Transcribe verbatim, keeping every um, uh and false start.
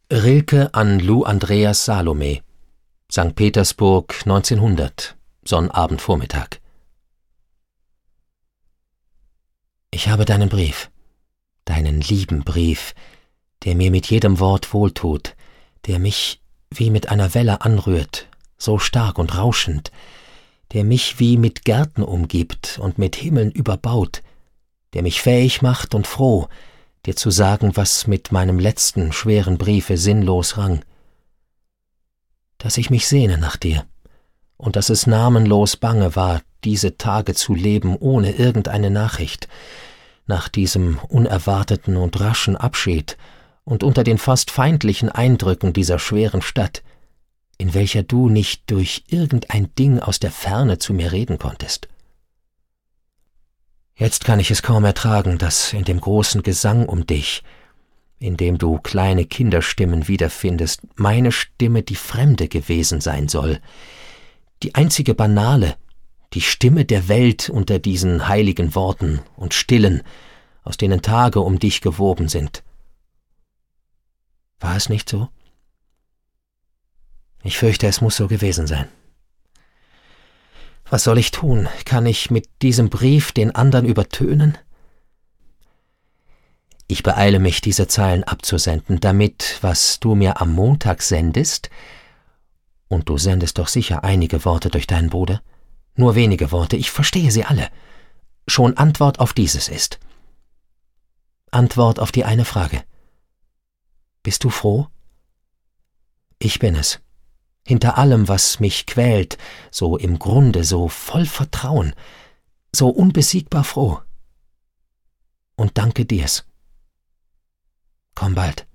Rilke an Lou Andreas Salome, Sankt Petersburg neunzehnhundert, Sonnabendvormittag. Ich habe deinen Brief, deinen lieben Brief, der mir mit jedem Wort wohltut, der mich wie mit einer Welle anrührt, so stark und rauschend, der mich wie mit Gärten umgibt und mit Himmeln überbaut, der mich fähig macht und froh, dir zu sagen, was mit meinem letzten schweren Briefe sinnlos rang. Dass ich mich sehne nach dir und dass es namenlos bange war, diese Tage zu leben ohne irgendeine Nachricht, nach diesem unerwarteten und raschen Abschied und unter den fast feindlichen Eindrücken dieser schweren Stadt, in welcher du nicht durch irgendein Ding aus der Ferne zu mir reden konntest. Jetzt kann ich es kaum ertragen, dass in dem großen Gesang um dich, in dem du kleine Kinderstimmen wiederfindest, meine Stimme die Fremde gewesen sein soll, die einzige banale, die Stimme der Welt unter diesen heiligen Worten und Stillen, aus denen Tage um dich gewoben sind. War es nicht so? Ich fürchte, es muss so gewesen sein. Was soll ich tun? Kann ich mit diesem Brief den anderen übertönen? Ich beeile mich, diese Zeilen abzusenden, damit, was du mir am Montag sendest, und du sendest doch sicher einige Worte durch deinen Bruder, nur wenige Worte, ich verstehe sie alle, schon Antwort auf dieses ist. Antwort auf die eine Frage. Bist du froh? Ich bin es. Hinter allem, was mich quält, so im Grunde, so voll Vertrauen, so unbesiegbar froh. Und danke dir's. Komm bald.